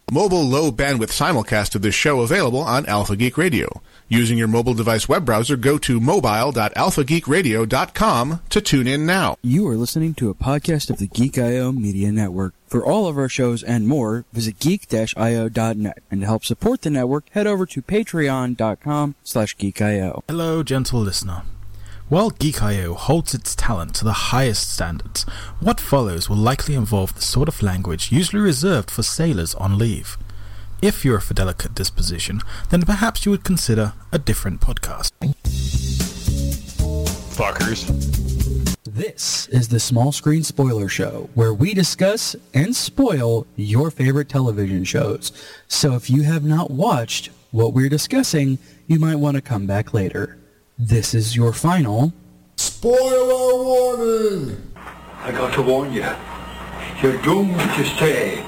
Mobile low bandwidth simulcast of this show available on Alpha Geek Radio. Using your mobile device web browser, go to mobile.alphageekradio.com to tune in now. You are listening to a podcast of the Geek.io Media Network. For all of our shows and more, visit geek-io.net. And to help support the network, head over to patreon.com/geek.io. Hello, gentle listener. While Geek.io holds its talent to the highest standards, what follows will likely involve the sort of language usually reserved for sailors on leave. If you're of a delicate disposition, then perhaps you would consider a different podcast. Fuckers. This is the Small Screen Spoiler Show, where we discuss and spoil your favorite television shows. So if you have not watched what we're discussing, you might want to come back later. This is your final spoiler warning. I got to warn you. You're doomed to stay.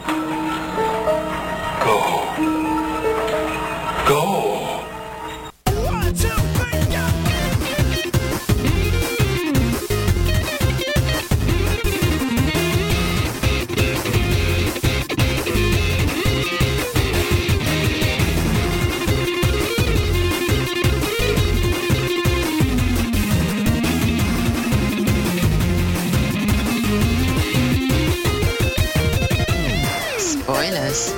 Go. Go. Spoilers.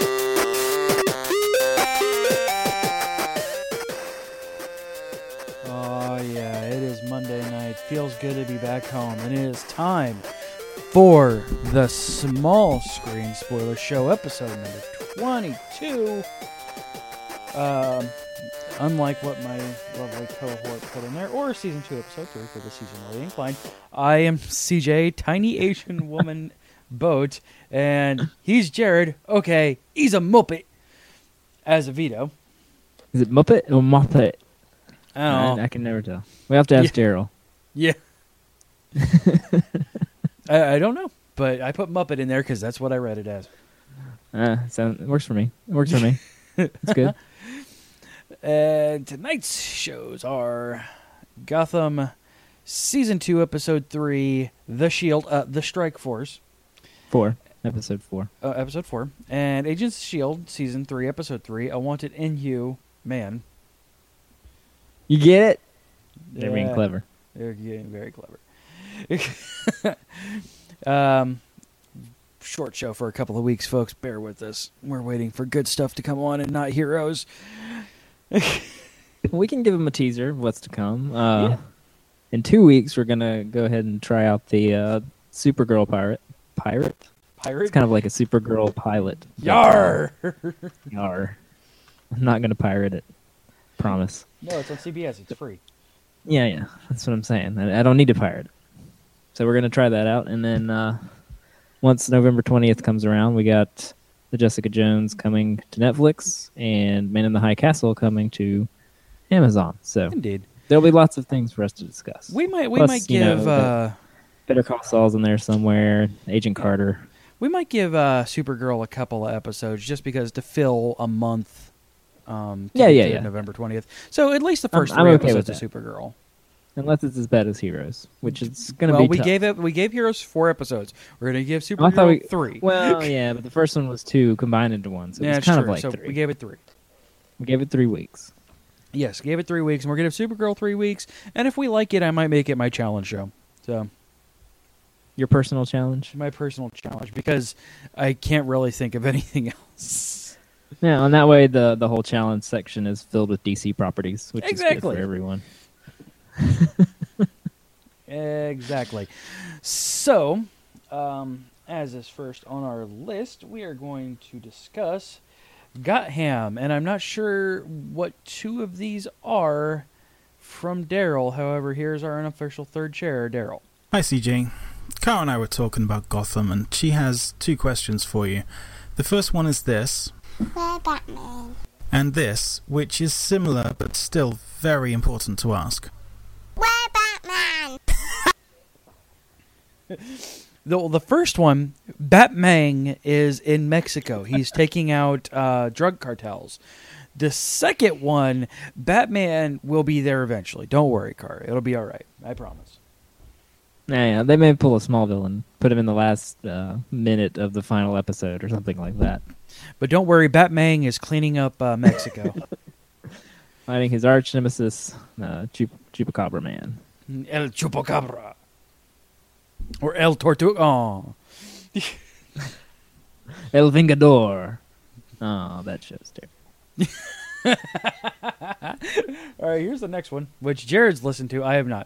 Oh yeah, it is Monday night. Feels good to be back home, and it is time for the Small Screen Spoiler Show, episode number 22. Unlike what my lovely cohort put in there, or season 2, episode 3 for the seasonally inclined, I am CJ, Tiny Asian Woman Boat, and he's Jared. Okay, he's a Muppet. As a Vito. Is it Muppet or Muppet? I don't know. I can never tell. We have to ask Daryl. Yeah. I don't know, but I put Muppet in there because that's what I read it as. It works for me. It works for me. It's good. And tonight's shows are Gotham Season 2, Episode 3, The Shield, The Strike Force. Episode 4. Episode 4. And Agents of S.H.I.E.L.D., Season 3, Episode 3, A Wanted Inhuman. You get it? They're being clever. They're getting very clever. Short show for a couple of weeks, folks. Bear with us. We're waiting for good stuff to come on and not heroes. We can give them a teaser of what's to come. In 2 weeks, we're going to go ahead and try out the Supergirl Pirate? It's kind of like a Supergirl pilot. Yar! Yar. I'm not going to pirate it. Promise. No, it's on CBS. It's free. Yeah. That's what I'm saying. I don't need to pirate it. So we're going to try that out. And then once November 20th comes around, we got the Jessica Jones coming to Netflix and Man in the High Castle coming to Amazon. So Indeed. There'll be lots of things for us to discuss. We might give Better Call Saul's in there somewhere. Agent Carter. We might give Supergirl a couple of episodes just because to fill a month. November 20th. So at least the first 3 episodes of Supergirl. Unless it's as bad as Heroes, which is going to be tough. We gave Heroes 4 episodes. We're going to give Supergirl 3. Well, yeah, but the first one was 2 combined into 1, so it's kind of like 3. We gave it 3. We gave it 3 weeks. Yes, gave it 3 weeks, and we're going to give Supergirl 3 weeks. And if we like it, I might make it my challenge show. So, your personal challenge? My personal challenge, because I can't really think of anything else. Yeah, and that way the whole challenge section is filled with DC properties, which is good for everyone. Exactly. So, as is first on our list, we are going to discuss Gotham, and I'm not sure what 2 of these are from Daryl. However, here's our unofficial third chair, Daryl. Hi, CJ. Cara and I were talking about Gotham, and she has 2 questions for you. The first one is this. Where Batman? And this, which is similar but still very important to ask. Where Batman? The first one, Batman is in Mexico. He's taking out drug cartels. The second one, Batman will be there eventually. Don't worry, Cara. It'll be all right. I promise. Yeah, they may pull a Smallville and put him in the last minute of the final episode or something like that. But don't worry, Batman is cleaning up Mexico. Fighting his arch nemesis, Chupacabra Man. El Chupacabra. Or El Tortuga. Oh. El Vengador. Oh, that show's terrible. All right, here's the next one, which Jared's listened to. I have not.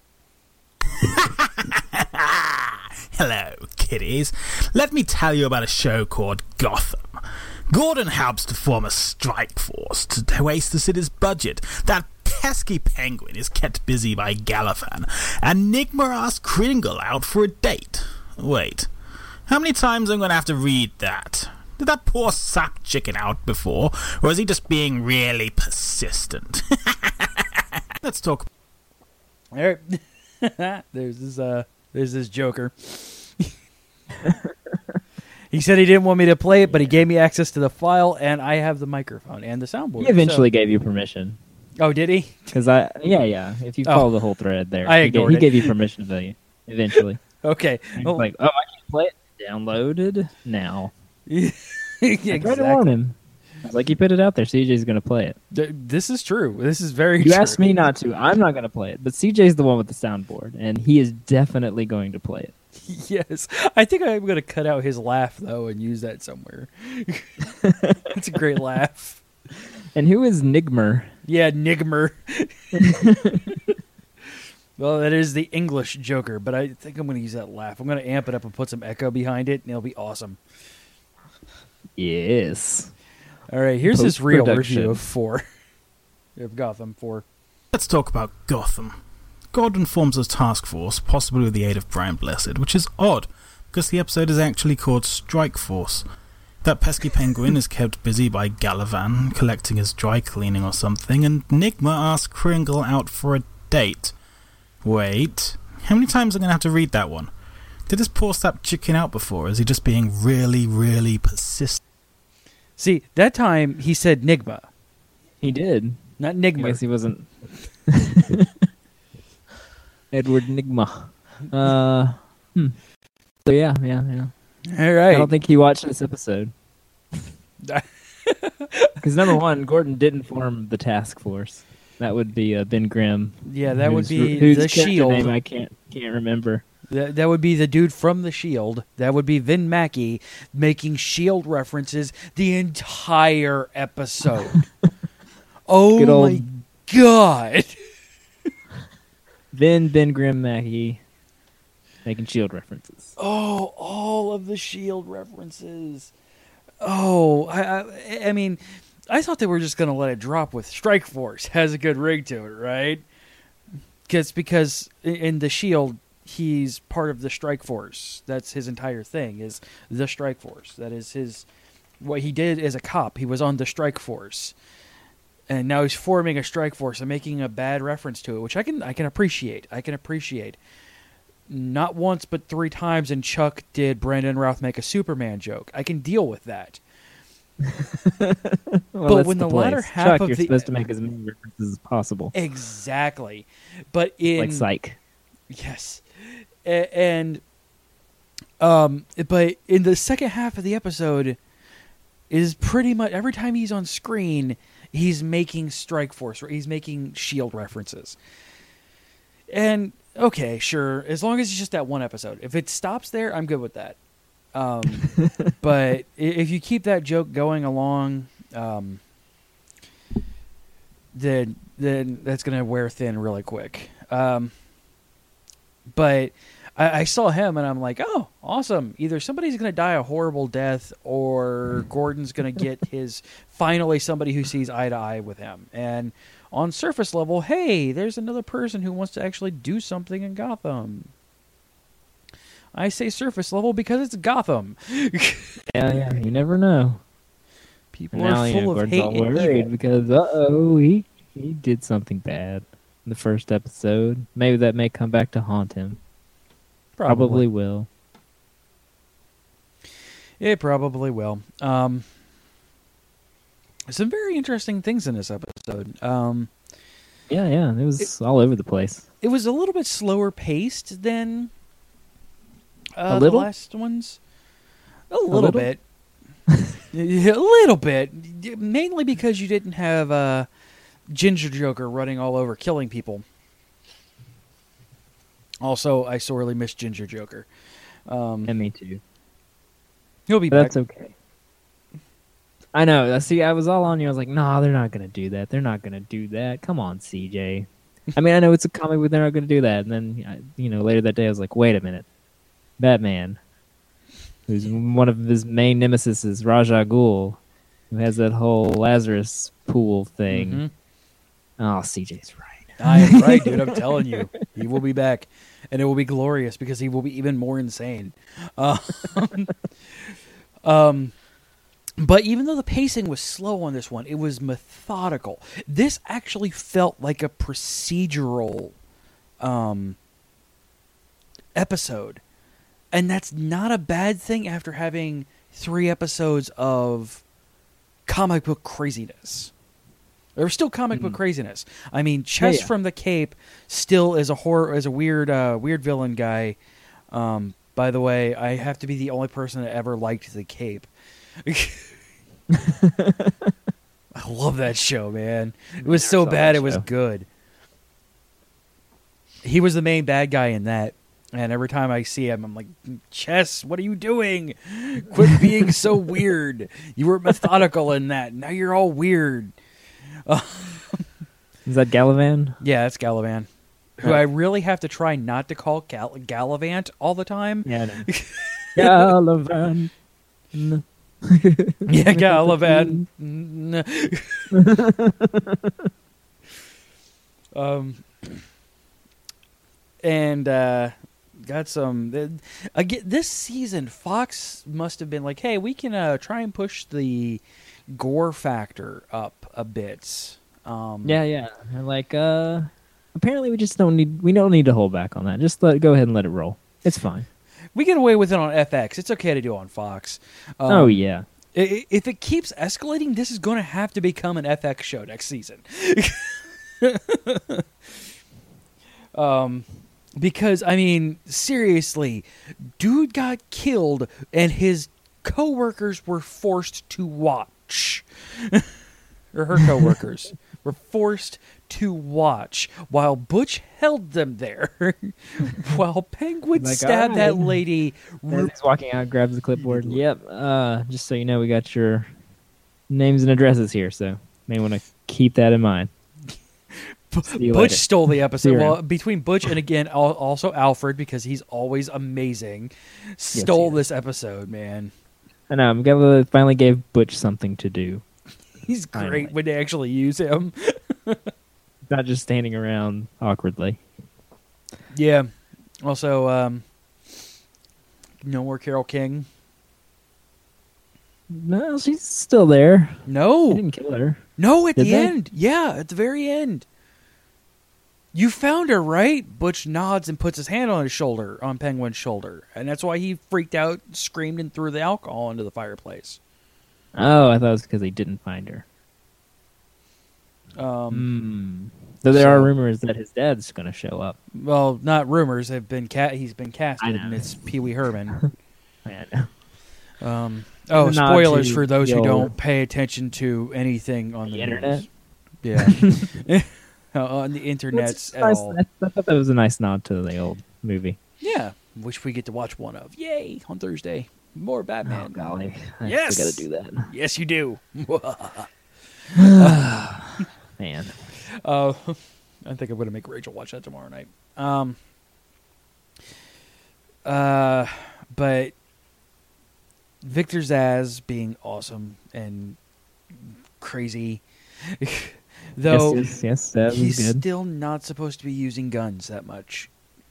Hello, kiddies. Let me tell you about a show called Gotham. Gordon helps to form a strike force to waste the city's budget. That pesky Penguin is kept busy by Galavan, and Nigma asks Kringle out for a date. Wait, how many times am I going to have to read that? Did that poor sap chicken out before, or is he just being really persistent? Let's talk. All right. There's this Joker. He said he didn't want me to play it, but he gave me access to the file, and I have the microphone and the soundboard. He eventually gave you permission. Oh, did he? Because yeah. If you follow the whole thread there, I ignored he it. gave you permission to eventually. Okay. And he's like, I can't play it. Downloaded now. Exactly. I tried to warn him. I was like, you put it out there. CJ's going to play it. This is true. This is very You true. asked me not to. I'm not going to play it. But CJ's the one with the soundboard, and he is definitely going to play it. Yes. I think I'm going to cut out his laugh, though, and use that somewhere. It's a great laugh. And who is Nigmer? Yeah, Nigmer. Well, that is the English Joker, but I think I'm going to use that laugh. I'm going to amp it up and put some echo behind it, and it'll be awesome. Yes. All right, here's this real Post-production. review of 4. Of Gotham 4. Let's talk about Gotham. Gordon forms a task force, possibly with the aid of Brian Blessed, which is odd, because the episode is actually called Strike Force. That pesky Penguin is kept busy by Galavan, collecting his dry cleaning or something, and Nigma asks Kringle out for a date. Wait, how many times am I going to have to read that one? Did this poor sap chicken out before? Is he just being really, really persistent? See, that time he said Nigma, He did. not I Nigma. guess he wasn't. Edward Nigma. So yeah. All right. I don't think he watched this episode. Because number one, Gordon didn't form the task force. That would be Ben Grimm. Yeah, that would be whose the character Shield. Name I can't remember. That would be the dude from the Shield. That would be Vin Mackey making Shield references the entire episode. Oh Good old- my god! Then Ben Grimm Mackey making Shield references. Oh, all of the Shield references. Oh, I mean, I thought they were just going to let it drop with Strike Force. Has a good ring to it, right? Because in the Shield, he's part of the Strike Force. That's his entire thing, is the Strike Force. That is what he did as a cop. He was on the Strike Force. And now he's forming a Strike Force and making a bad reference to it, which I can appreciate. I can appreciate. Not once, but 3 times in Chuck did Brandon Routh make a Superman joke. I can deal with that. Well, But that's when the place. latter half Chuck, of you're the- supposed to make as many references as possible, Exactly. But in like Psych. yes, but in the second half of the episode is pretty much every time he's on screen, he's making Strike Force, or he's making Shield references. And okay, sure, as long as it's just that one episode. If it stops there, I'm good with that. But if you keep that joke going along, then that's going to wear thin really quick. But I saw him and I'm like, oh, awesome. Either somebody's going to die a horrible death, or Gordon's going to get his finally somebody who sees eye to eye with him. And on surface level, hey, there's another person who wants to actually do something in Gotham. I say surface level because it's Gotham. Yeah, you never know. People And now, are full of Gordon's hate all and worried evil. because he did something bad in the first episode. Maybe that may come back to haunt him. Probably will. It probably will. Some very interesting things in this episode. Yeah, it was all over the place. it was a little bit slower paced than A the little? last ones. A little little? bit. A little bit. Mainly because you didn't have Ginger Joker running all over killing people. Also, I sorely miss Ginger Joker. And me too. He'll be But back. that's okay. I know. See, I was all on you. I was like, nah, they're not going to do that. They're not going to do that. Come on, CJ. I mean, I know it's a comic, but they're not going to do that. And then, later that day, I was like, wait a minute. Batman, who's one of his main nemesis, is Ra's al Ghul, who has that whole Lazarus pool thing. Mhm. Oh, CJ's right. I am right, dude. I'm telling you. He will be back. And it will be glorious because he will be even more insane. But even though the pacing was slow on this one, it was methodical. This actually felt like a procedural episode. And that's not a bad thing after having 3 episodes of comic book craziness. There was still comic book craziness. I mean, Chess Yeah. from the Cape still is a weird villain guy. By the way, I have to be the only person that ever liked the Cape. I love that show, man. It was so saw bad that it was show. good. He was the main bad guy in that. And every time I see him, I'm like, Chess, what are you doing? Quit being so weird. You were methodical in that. Now you're all weird. Is that Galavan? Yeah, that's Galavan. Who I really have to try not to call Galavant all the time. Yeah, I know. Galavan. Yeah, Galavan. And got some. Again, this season, Fox must have been like, "Hey, we can try and push the gore factor up a bit." Yeah. And like, apparently we don't need to hold back on that. Just go ahead and let it roll. It's fine. We get away with it on FX. It's okay to do on Fox. Oh yeah. If it keeps escalating, this is going to have to become an FX show next season. Because, I mean, seriously, dude got killed and his coworkers were forced to watch. Or her coworkers were forced to watch while Butch held them there. While Penguin Like, stabbed all right. that lady. As he's walking out, grabs the clipboard. Yep. Just so you know, we got your names and addresses here, so may want to keep that in mind. See you Butch later. stole the episode. See you Well, around. between Butch and again, also Alfred, because he's always amazing, stole he this episode, man. I know. I'm glad they finally gave Butch something to do. He's great Finally. when they actually use him. Not just standing around awkwardly. Yeah. Also, no more Carol King. No, she's still there. He No. didn't kill her. No, at Did the they? end. Yeah, at the very end. You found her, right? Butch nods and puts his hand on his shoulder, on Penguin's shoulder. And that's why he freaked out, screamed, and threw the alcohol into the fireplace. Oh, I thought it was because he didn't find her. Though there are rumors that his dad's going to show up. Well, not rumors. Have been he's been casted, I know. and it's Pee Wee Herman. I know. Oh, Nod spoilers to for those the who old- don't pay attention to anything on the The internet? news. Yeah, on the internets at Nice. all. I thought that was a nice nod to the old movie. Yeah, which we get to watch one of. Yay on Thursday. More Batman. Oh, golly. I Yes! got to do that. Yes, you do. Man. I think I'm going to make Rachel watch that tomorrow night. But Victor Zsasz being awesome and crazy, though Yes, that was he's good. still not supposed to be using guns that much.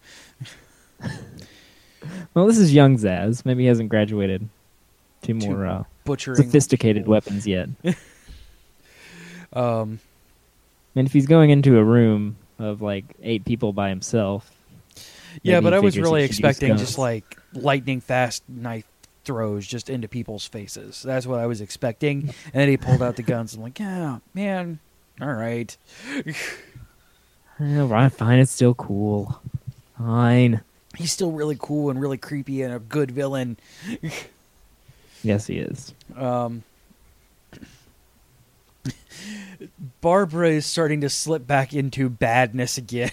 Well, this is young Zaz. Maybe he hasn't graduated to more Butchering sophisticated weapons yet. Um, And if he's going into a room of like 8 people by himself, yeah, maybe but he I was figures really he should use expecting guns. just like lightning fast knife throws just into people's faces. That's what I was expecting. And then he pulled out the guns. I'm like, yeah, man, all right. Yeah, right, fine. It's still cool. Fine. He's still really cool and really creepy and a good villain. Yes, he is. Barbara is starting to slip back into badness again.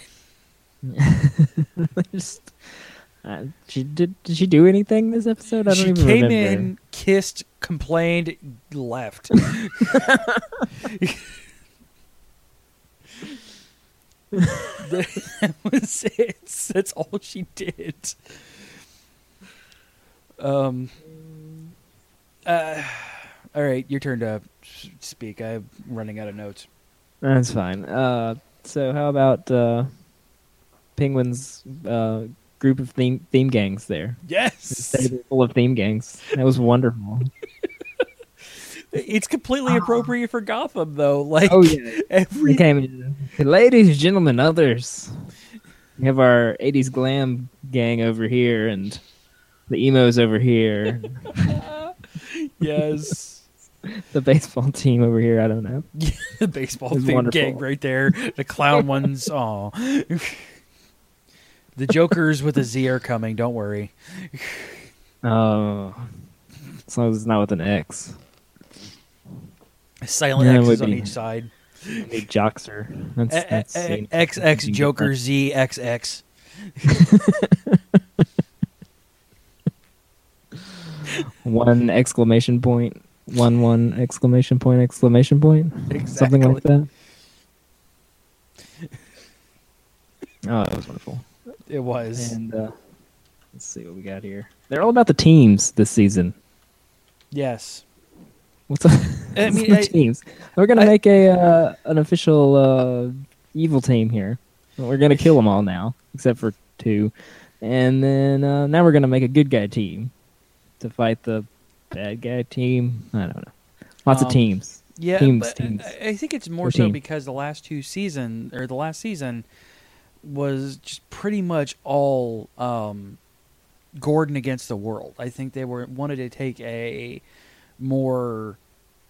Just, did she do anything this episode? I don't She even came remember. in, kissed, complained, left. That was it. That's all she did. All right, your turn to speak. I'm running out of notes. That's fine. So how about Penguin's group of theme gangs there? Yes, They're full of theme gangs. That was wonderful. it's completely appropriate for Gotham, though. Like, Oh yeah. every We came in. Ladies, gentlemen, others. We have our 80s glam gang over here and the emos over here. yes, The baseball team over here, I don't know. the baseball It was theme wonderful. gang right there. The clown ones. Oh, the Jokers with a Z are coming. Don't worry. Oh. As long as it's not with an X. Silent Yeah, it X's would on be. each side. Big Joxer. That's XX Joker Z XX. One exclamation point. One exclamation point, exclamation point. Something like that. Oh, that was wonderful. It was. And let's see what we got here. They're all about the teams this season. Yes. What's up? I mean, the teams? We're gonna make a an official evil team here. We're gonna kill them all now, except for 2, and then now we're gonna make a good guy team to fight the bad guy team. I don't know. Lots of teams. Yeah, teams, but teams. I think it's more Or so team. because the last season was just pretty much all Gordon against the world. I think they wanted to take a more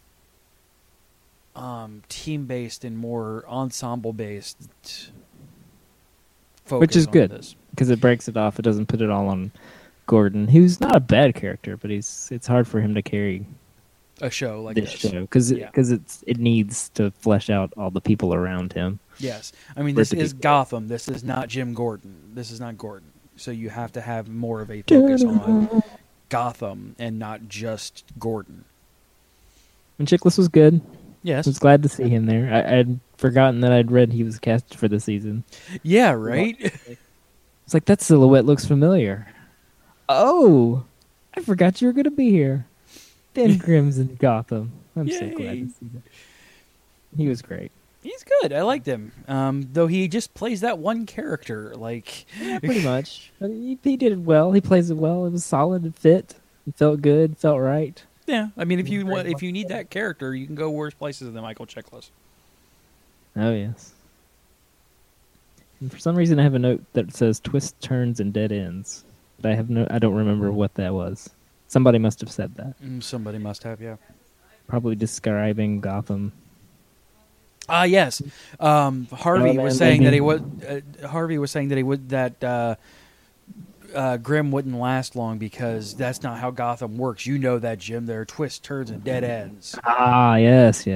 team-based and more ensemble-based focus, Which is on good. this. Because it breaks it off. It doesn't put it all on Gordon, who's not a bad character, but it's hard for him to carry A show like this this. show because Yeah. it needs to flesh out all the people around him. Yes. I mean, For it this to be is good. Gotham. This is not Jim Gordon. This is not Gordon. So you have to have more of a focus on Gotham and not just Gordon. And Chiklis was good. Yes. I was glad to see him there. I'd forgotten that I'd read he was cast for the season. Yeah, right? It's like, that silhouette looks familiar. Oh, I forgot you were going to be here. Ben Grimm's in Gotham. I'm so glad Yay. to see that. He was great. He's good. I liked him. Though he just plays that one character. Like, Pretty much. But he did it well. He plays it well. It was solid. It fit. It felt good. Felt right. yeah. I mean, if you need that character, you can go worse places than Michael Chiklis. Oh, yes. And for some reason, I have a note that says twists, turns, and dead ends. But I don't remember what that was. Somebody must have said that. Somebody must have, yeah. Probably describing Gotham. Ah, yes. Harvey Oh, was man, saying that he maybe. would. Harvey was saying that he would that Grimm wouldn't last long because that's not how Gotham works. You know that, Jim. There are twists, turns, and dead ends. Ah, yes.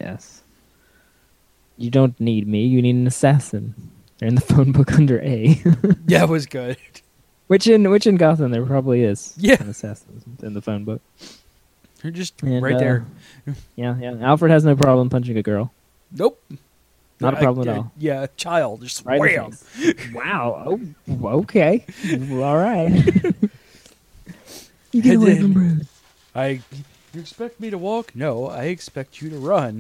You don't need me. You need an assassin. They're in the phone book under A. Yeah, it was good. which in Gotham there probably is. Yeah. An assassin in the phone book. You're just And, right there. Yeah. Alfred has no problem punching a girl. Nope. Not a problem at all. Yeah, a child. Just Right in the wham. face. Wow. Oh, okay. All right. You get And away then- from Bruce. You expect me to walk? No, I expect you to run.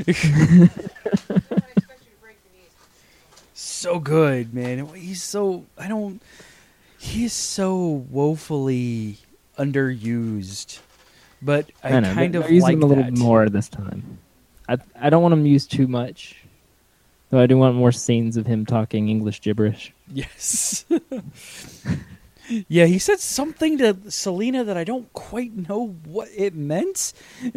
So good, man. He's so He's so woefully underused, but I know, kind they're of using like him a little that. more this time. I don't want him used too much, though I do want more scenes of him talking English gibberish. Yes. Yeah, he said something to Selena that I don't quite know what it meant.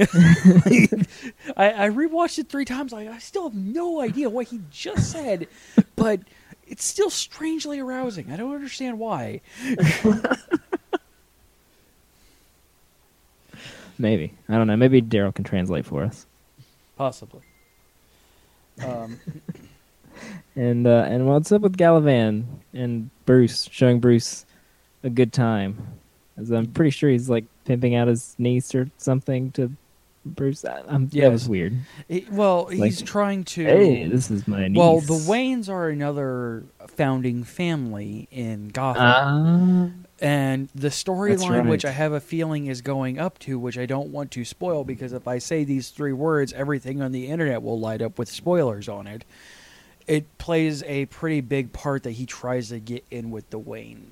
I rewatched it 3 times. I still have no idea what he just said, but it's still strangely arousing. I don't understand why. Maybe. I don't know. Maybe Daryl can translate for us. Possibly. And what's up with Galavan and Bruce, showing Bruce a good time? As I'm pretty sure he's like pimping out his niece or something to Bruce. That was weird. He's trying to... Hey, this is my niece. Well, the Waynes are another founding family in Gotham. And the storyline, right. which I have a feeling is going up to, which I don't want to spoil, because if I say these 3 words, everything on the internet will light up with spoilers on it. It plays a pretty big part that he tries to get in with the Waynes.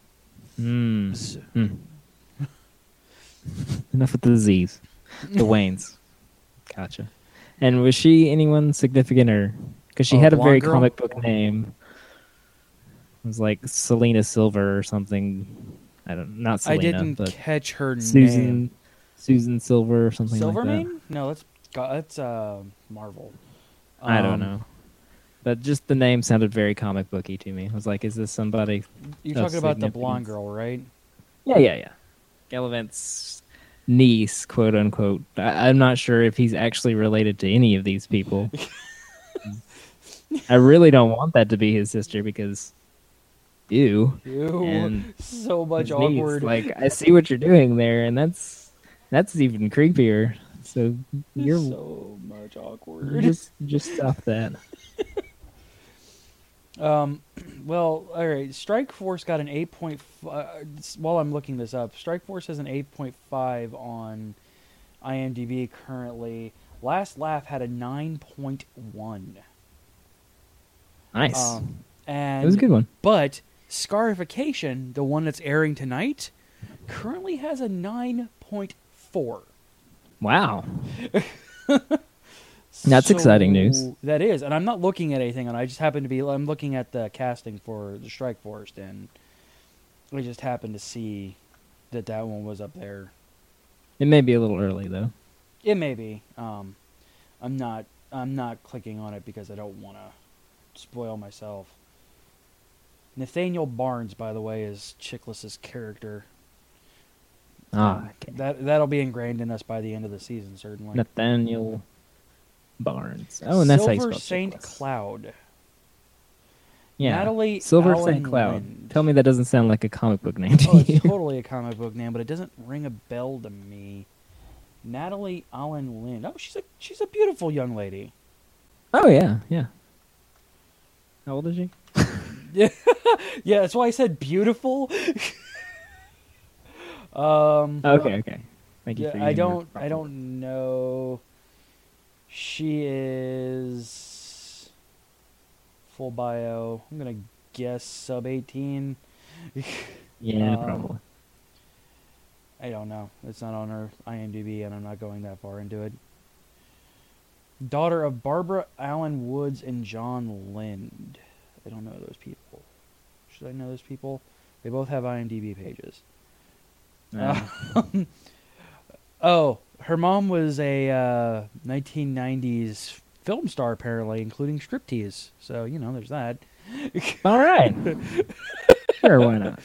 Enough with the Z's. The Waynes. Gotcha. And was she anyone significant, or because she had a very blonde girl? comic book name? It was like Selena Silver or something. Not Selena. I didn't but catch her Susan name. Silver or something like that. Silvermane? No, that's Marvel. I don't know. But just the name sounded very comic booky to me. I was like, is this somebody? You're of talking about the significance? blonde girl, right? Yeah. Gallivant's niece, quote unquote. I'm not sure if he's actually related to any of these people. I really don't want that to be his sister because, ew. And So much his niece, awkward. like, I see what you're doing there, and that's even creepier. So you're so much awkward. just stop that. Well, all right. Strike Force got an 8.5. While I'm looking this up, Strike Force has an 8.5 on IMDb currently. Last Laugh had a 9.1. Nice. And It was a good one. But Scarification, the one that's airing tonight, currently has a 9.4. Wow. That's exciting news. That is, and I'm not looking at anything, and I just happen to be. I'm looking at the casting for the Strike Force, and I just happened to see that one was up there. It may be a little early though. It may be. I'm not clicking on it because I don't want to spoil myself. Nathaniel Barnes, by the way, is Chickless's character. Okay. That'll be ingrained in us by the end of the season, certainly. Nathaniel Barnes. Oh, and that's how you Silver spell Saint Chickless. Cloud. Yeah. Natalie Silver Allen Saint Cloud. Lind. Tell me that doesn't sound like a comic book name to Oh, you. it's totally a comic book name, but it doesn't ring a bell to me. Natalie Allen Lind. Oh, she's a beautiful young lady. Oh yeah. How old is she? Yeah, yeah. That's why I said beautiful. Okay. Thank you Yeah, for I using your don't proper- know. She is full bio. I'm gonna guess sub 18. Yeah, Um, probably. I don't know. It's not on her IMDb, and I'm not going that far into it. Daughter of Barbara Allen Woods and John Lind. I don't know those people. Should I know those people? They both have IMDb pages. Oh, her mom was a 1990s film star, apparently, including striptease. So, there's that. All right. Sure, why not?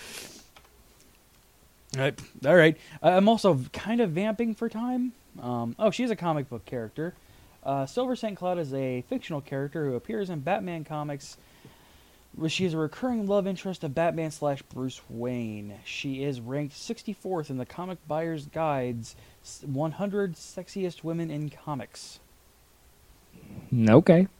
All right. I'm also kind of vamping for time. She's a comic book character. Silver St. Cloud is a fictional character who appears in Batman comics. She is a recurring love interest of Batman / Bruce Wayne. She is ranked 64th in the Comic Buyer's Guide's 100 Sexiest Women in Comics. Okay.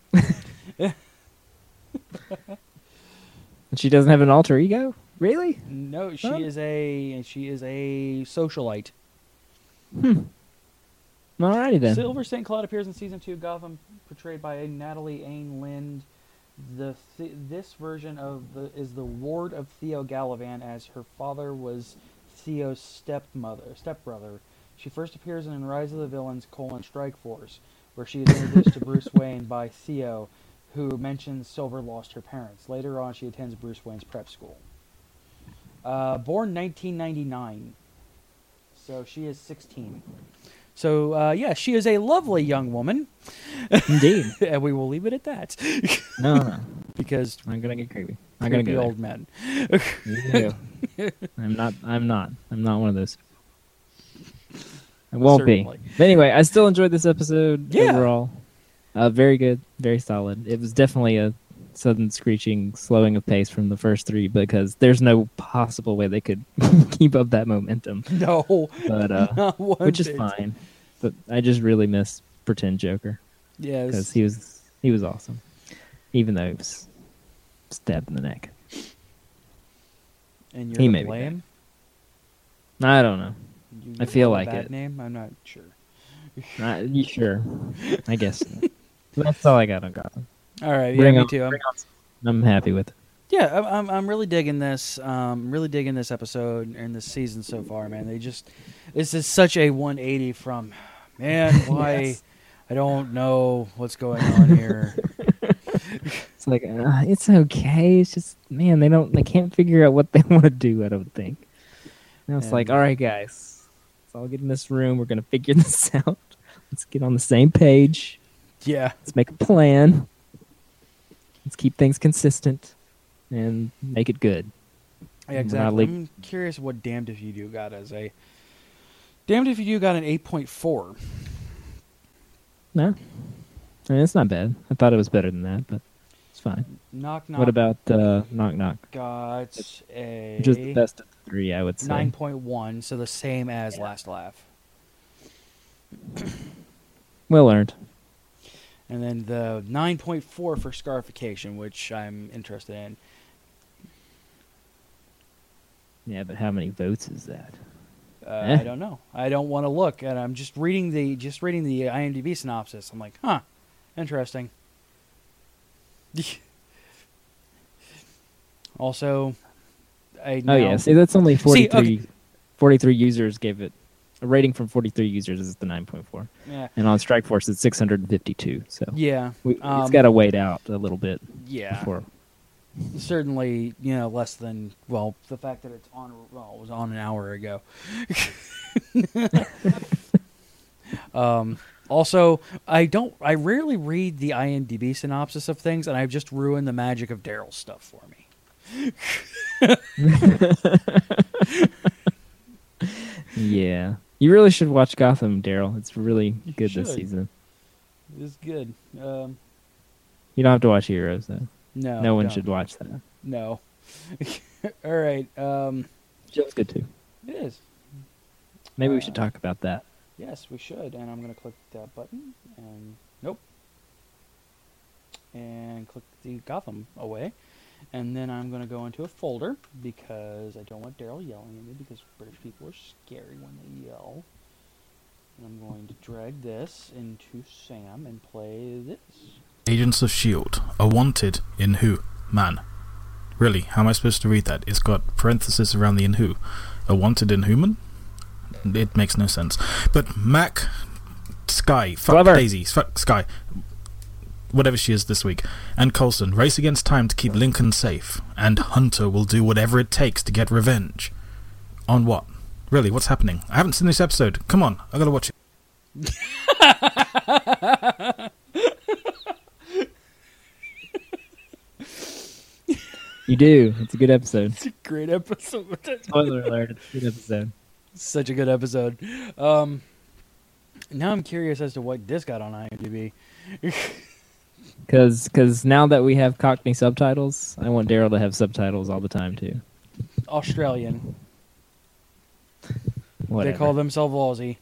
She doesn't have an alter ego? Really? No, she Huh? is a socialite. Alrighty then. Silver St. Cloud appears in Season 2 Gotham, portrayed by Natalie Ayn Lind. This version is the ward of Theo Galavan, as her father was Theo's stepbrother. She first appears in Rise of the Villains: Strike Force, where she is introduced to Bruce Wayne by Theo, who mentions Silver lost her parents. Later on, she attends Bruce Wayne's prep school. Born 1999. So she is 16. So, yeah, she is a lovely young woman. Indeed. And we will leave it at that. No. Because I'm gonna get creepy. I'm gonna creepy go old men. there. I'm not one of those. I won't Certainly. be. But anyway, I still enjoyed this episode Yeah. overall. Very good, very solid. It was definitely a sudden screeching slowing of pace from the first three because there's no possible way they could keep up that momentum. No. But Not one which is bit. fine. But I just really miss Pretend Joker because Yes. he was awesome, even though he was stabbed in the neck. And he you're may to be blame? I don't know. You I feel have a like bad it. name? I'm not sure. You sure? I guess so. That's all I got on Gotham. All right, yeah, Bring me on- too. bring on- I'm happy with it. Yeah, I'm really digging this. Really digging this episode and this season so far, man. This is such a 180 from, man. Why? Yes. I don't know what's going on here. It's like it's okay. It's just man, they can't figure out what they want to do. I don't think. Now it's like, And- all right, guys, let's all get in this room. We're gonna figure this out. Let's get on the same page. Yeah, Let's make a plan. Let's keep things consistent and make it good. yeah, We're not exactly. leak- I'm curious what Damned If You Do got as a. Damned If You Do got an 8.4. No, I mean, it's not bad. I thought it was better than that, but it's fine. Knock Knock What about Knock Knock? got a Which is the best of the three, I would say. 9.1, so the same as Last Laugh. Well earned. And then the 9.4 for Scarification, which I'm interested in. Yeah, but how many votes is that? I don't know. I don't want to look, and I'm just reading the IMDb synopsis. I'm like, huh, interesting. Also, Oh yeah, see that's only 43. okay. 43 users gave it a rating from 43 users is the 9.4, yeah, and on Strikeforce it's 652. So yeah, it's got to wait out a little bit yeah. before. Certainly, less than the fact that it was on an hour ago. Also, I rarely read the IMDb synopsis of things, and I've just ruined the magic of Daryl's stuff for me. Yeah, you really should watch Gotham, Daryl. It's really You good this should. season. It's good. You don't have to watch Heroes though. No, No one don't. should watch that. No. All right. Show's good too. It is. Maybe we should talk about that. Yes, we should. And I'm going to click that button. And nope. And click the Gotham away. And then I'm going to go into a folder because I don't want Daryl yelling at me because British people are scary when they yell. And I'm going to drag this into Sam and play this. Agents of S.H.I.E.L.D. are wanted in who? Man. Really, how am I supposed to read that? It's got parenthesis around the in who. Are wanted in human? It makes no sense. But Mac, Sky, fuck Clever. Daisy, fuck Sky, whatever she is this week, and Coulson race against time to keep Lincoln safe, and Hunter will do whatever it takes to get revenge. On what? Really, what's happening? I haven't seen this episode. Come on, I gotta watch it. You do. It's a good episode. It's a great episode. Spoiler alert. It's a good episode. Such a good episode. Now I'm curious as to what this got on IMDb. Because now that we have Cockney subtitles, I want Daryl to have subtitles all the time too. Australian. Whatever. They call themselves Aussie.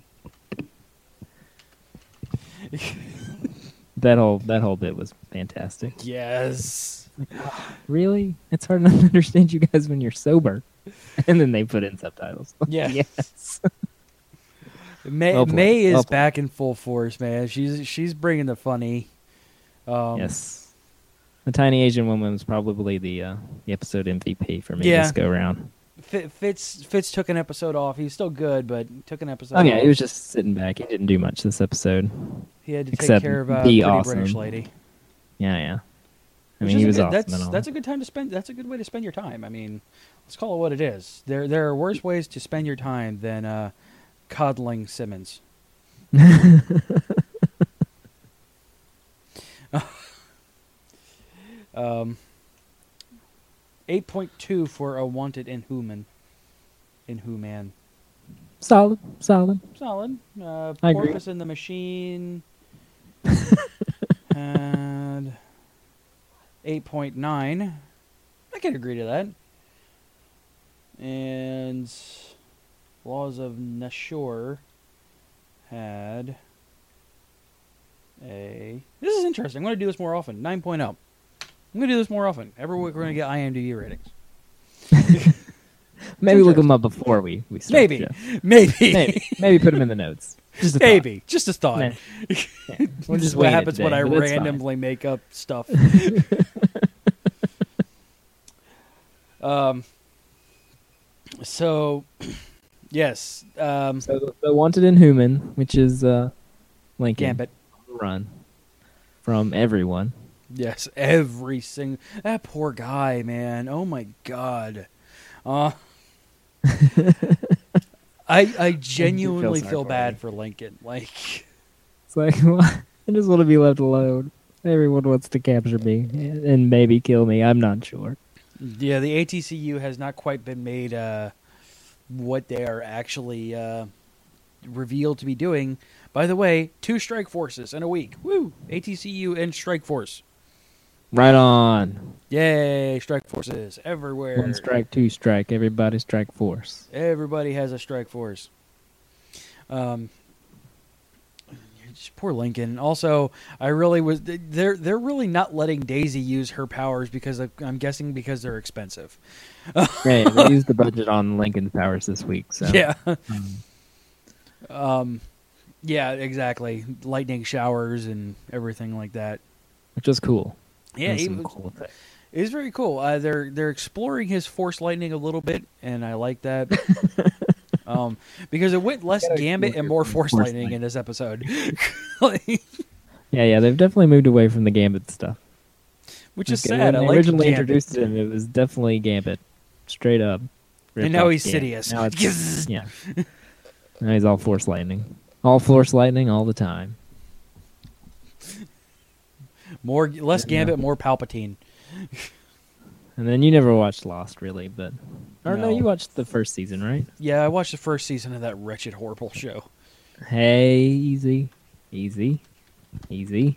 that whole bit was fantastic. Yes. Really? It's hard not to understand you guys when you're sober. And then they put in subtitles. Yeah. Yes. May, Well played. May is Well played. back in full force, man. She's bringing the funny. Yes. The tiny Asian woman was probably the episode MVP for me Yeah. this go around. Fitz took an episode off. He's still good, but took an episode Oh yeah, off. he was just sitting back. He didn't do much this episode. He had to take except care of a be pretty awesome. British lady. Yeah. I Which mean, is he was good, awesome and all. That's a good time to spend. That's a good way to spend your time. I mean, Let's call it what it is. There are worse ways to spend your time than coddling Simmons. 8.2 for a wanted Inhuman. Solid. Solid. I agree. Porpoise in the Machine had 8.9. I can agree to that. And Laws of Nashor had a... This is interesting. I'm going to do this more often. 9.0. I'm going to do this more often. Every week we're going to get IMDb ratings. Maybe look them up before we start. Maybe. the show. Maybe. Maybe put them in the notes. Just a thought. Maybe. Just a thought. Nah. Yeah. We're This just is what winging it happens today, when I but that's fine. randomly make up stuff. So, yes. So the Wanted Inhuman, which is Lincoln Gambit. run from everyone. Yes, every single... That poor guy, man. Oh, my God. I genuinely sorry feel for bad him. for Lincoln. Like, It's like, well, I just want to be left alone. Everyone wants to capture me and maybe kill me. I'm not sure. yeah, the ATCU has not quite been made what they are actually revealed to be doing. By the way, 2 strike forces in a week. Woo! ATCU and Strike Force. Right on. Yay! Strike forces everywhere. 1 strike, 2 strike. Everybody strike force. Everybody has a strike force. Just poor Lincoln. Also, I really was. They're really not letting Daisy use her powers because I'm guessing because they're expensive. Hey, they used the budget on Lincoln's powers this week. So Yeah. Yeah, exactly. Lightning showers and everything like that. which was cool. Yeah, There's he some was- cool things. It was very cool. They're exploring his force lightning a little bit, and I like that. Because it went less Gotta Gambit explore and more your force force lightning lightning. in this episode. Like, Yeah, they've definitely moved away from the Gambit stuff. which is Like, sad. I When they like originally Gambit. introduced him, it was definitely Gambit, straight up. And Ripped now off he's Gambit. Sidious. Now it's, yeah. Now he's all force lightning. All force lightning all the time. Less Gambit, more Palpatine. And then you never watched Lost, really, but... Or no, No. you watched the first season, right? Yeah, I watched the first season of that wretched, horrible show. Hey, easy. Easy. Easy.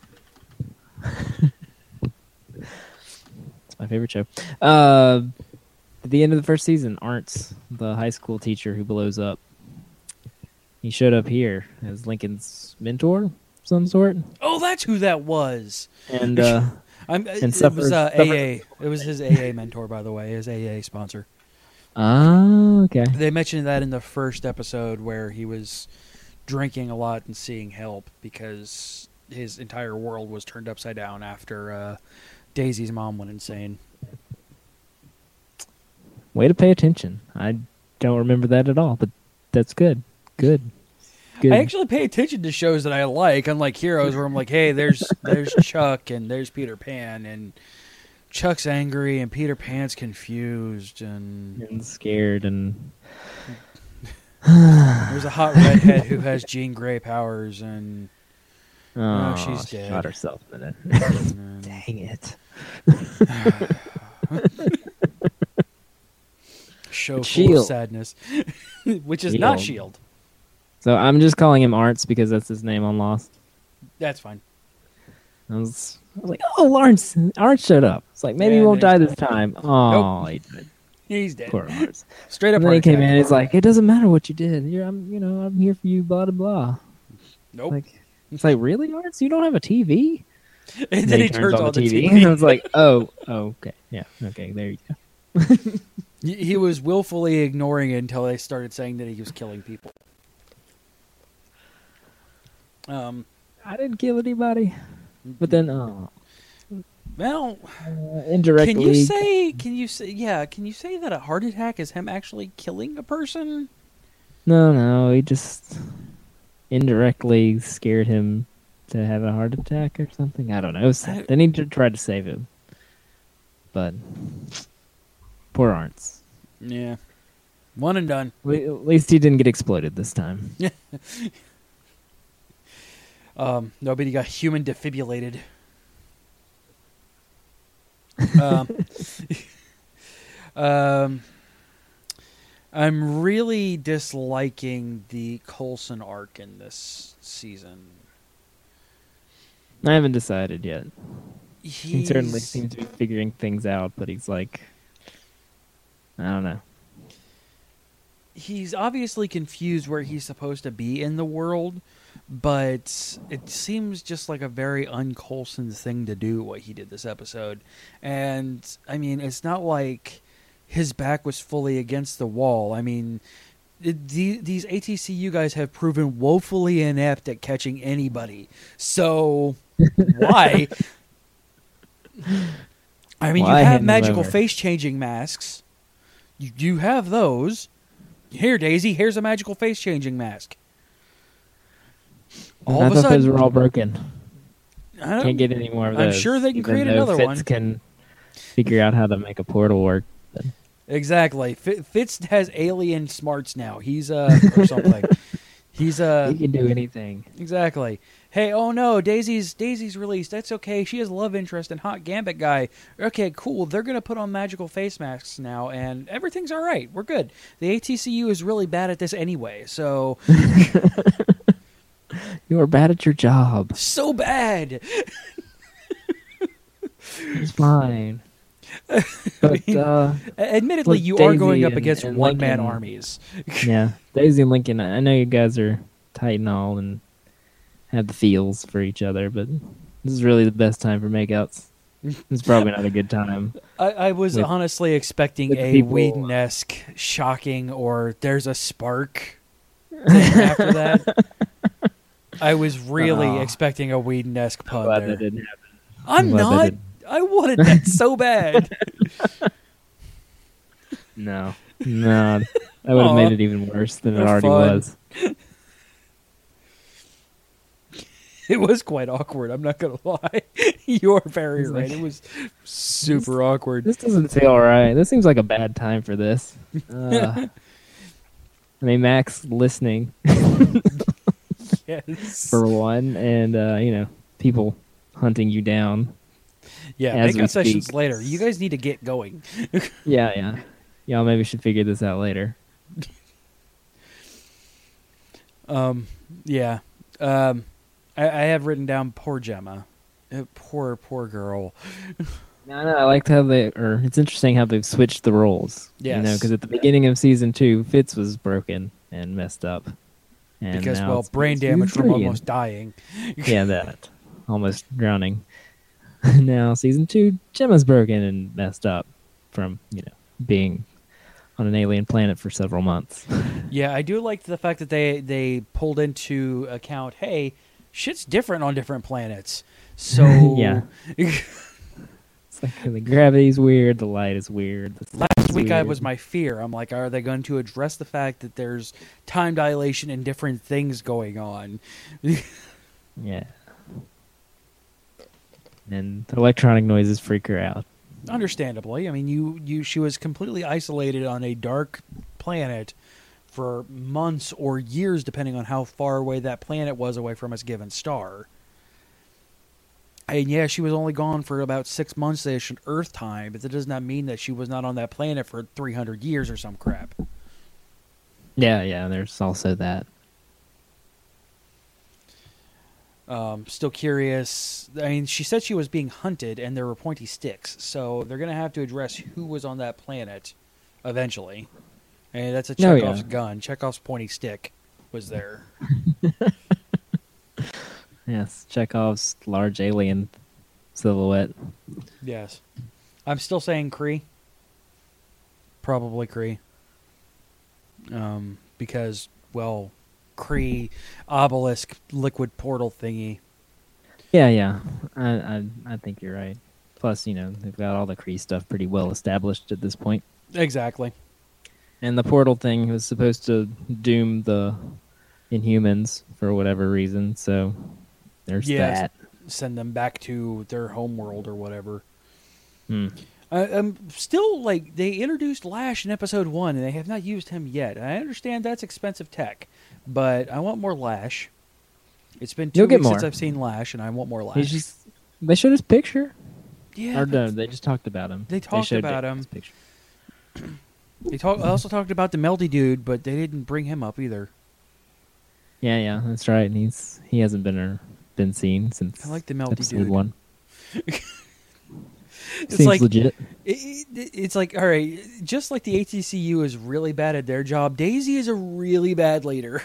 It's my favorite show. At the end of the first season, Arntz, the high school teacher who blows up, he showed up here as Lincoln's mentor of some sort. Oh, that's who that was. And It suffers- was suffers- AA. It was his AA mentor, by the way, his AA sponsor. okay. They mentioned that in the first episode where he was drinking a lot and seeing help because his entire world was turned upside down after Daisy's mom went insane. Way to pay attention. I don't remember that at all, but that's good. Good. Good. I actually pay attention to shows that I like, unlike Heroes, where I'm like, hey, there's Chuck and there's Peter Pan, and Chuck's angry and Peter Pan's confused, and scared and there's a hot redhead who has Jean Grey powers, and oh, she's she dead. shot herself in it. and Dang it. show full Shield. of sadness, which is not Shield. Shield. So I'm just calling him Arntz because that's his name on Lost. That's fine. I was like, oh, Arntz showed up. It's like, maybe Yeah, he won't then die he's this time. Oh, Nope. he died. He's dead. Poor Arntz. Straight up And then he heart came attack. in. He's like, it doesn't matter what you did. I'm here for you. Blah blah blah. Nope. Like, it's like, really, Mm-hmm. Arntz? You don't have a TV? and then he turns on the TV. And I was like, oh, okay, yeah, okay, there you go. He was willfully ignoring it until they started saying that he was killing people. I didn't kill anybody. But then, Well, indirectly. can you say that a heart attack is him actually killing a person? No, he just indirectly scared him to have a heart attack or something. I don't know. Then he tried to save him. But poor Arntz. Yeah. One and done. At least he didn't get exploded this time. Nobody got human defibrillated. I'm really disliking the Coulson arc in this season. I haven't decided yet. He certainly He's- seems to be figuring things out, but he's like, I don't know. He's obviously confused where he's supposed to be in the world, but it seems just like a very un-Coulson thing to do, what he did this episode. And, I mean, it's not like his back was fully against the wall. I mean, these ATCU guys have proven woefully inept at catching anybody. So, why? I mean, Why you have hand them magical over? face-changing masks. You have those. Here, Daisy, here's a magical face-changing mask. All I of a thought those sudden, were all broken. I don't- Can't get any more of I'm those. sure they can even create though another Fitz one. can figure out how to make a portal work. But Exactly. Fitz has alien smarts now. He's or something. He's he can do anything. exactly. Hey, oh no, Daisy's released. That's okay. She has love interest and hot Gambit guy. Okay, cool. They're gonna put on magical face masks now, and everything's all right. We're good. The ATCU is really bad at this anyway, so You are bad at your job. so bad. It's fine. But Admittedly, With you are going Daisy up against and one-man Lincoln. armies. yeah, Daisy and Lincoln. I know you guys are tight and all, and have the feels for each other, but this is really the best time for makeouts. It's probably not a good time. I was With- honestly expecting with a people- Whedon-esque shocking or there's a spark thing after that. I was really Oh. expecting a Whedon-esque I'm pun glad there. that didn't happen. I'm glad that not. didn't. I wanted that so bad. No, that would have Aw. made it even worse than it That's already fun. was. It was quite awkward. I'm not going to lie. You're very It's right. like- It was super awkward. This doesn't feel right. This seems like a bad time for this. I mean, Max listening Yes. for one, and people hunting you down. Yeah, as we makeout sessions speak. later. You guys need to get going. Yeah. Y'all maybe should figure this out later. Yeah. I have written down poor Gemma. Poor girl. No, I liked how it's interesting how they've switched the roles. Yes. Because at the beginning of season 2, Fitz was broken and messed up. And Because, now well, it's brain season damage from 3 almost dying. yeah, that. Almost drowning. Now, season 2, Gemma's broken and messed up from, being on an alien planet for several months. Yeah, I do like the fact that they pulled into account, hey, shit's different on different planets. So, Yeah. It's like the gravity's weird, the light is weird. The last sun's week weird. was my fear. I'm like, are they going to address the fact that there's time dilation and different things going on? Yeah. And the electronic noises freak her out. Understandably. I mean, she was completely isolated on a dark planet for months or years, depending on how far away that planet was away from its given star. And yeah, she was only gone for about 6 months-ish in Earth time, but that does not mean that she was not on that planet for 300 years or some crap. Yeah, there's also that. Still curious. I mean, she said she was being hunted, and there were pointy sticks, so they're going to have to address who was on that planet eventually. And that's a Oh, yeah. Chekhov's gun. Chekhov's pointy stick was there. Yes, Chekhov's large alien silhouette. Yes. I'm still saying Kree. Probably Kree. Because, well, Kree, obelisk, liquid portal thingy. Yeah. I think you're right. Plus, they've got all the Kree stuff pretty well established at this point. Exactly. And the portal thing was supposed to doom the Inhumans for whatever reason, so there's Yes. that. Send them back to their homeworld or whatever. I'm still like they introduced Lash in episode 1, and they have not used him yet. I understand that's expensive tech, but I want more Lash. It's been 2 You'll get weeks since more. I've seen Lash, and I want more Lash. He's just. They showed his picture. yeah, Or no, but they just talked about him. They talked showed about Daniel's him. Picture. I also talked about the Melty dude, but they didn't bring him up either. Yeah, that's right. And he hasn't been seen since I like the Melty episode dude. 1. It's Seems like legit. it's like, all right, just like the ATCU is really bad at their job, Daisy is a really bad leader.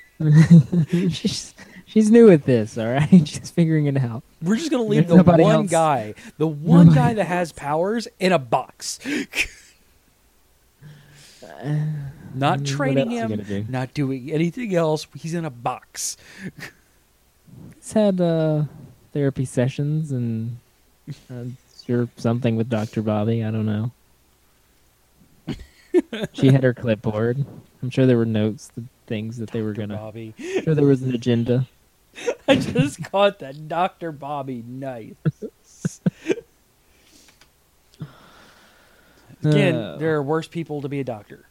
She's new at this, all right? She's figuring it out. We're just gonna leave There's nobody the else. one guy that has powers in a box. Not What training else you him, gonna do? not doing anything else. He's in a box. He's had therapy sessions and sure something with Dr. Bobby. I don't know. She had her clipboard. I'm sure there were notes, the things that they were gonna. Bobby. I'm sure there was an agenda. I just caught that, Dr. Bobby. Nice. Again, there are worse people to be a doctor.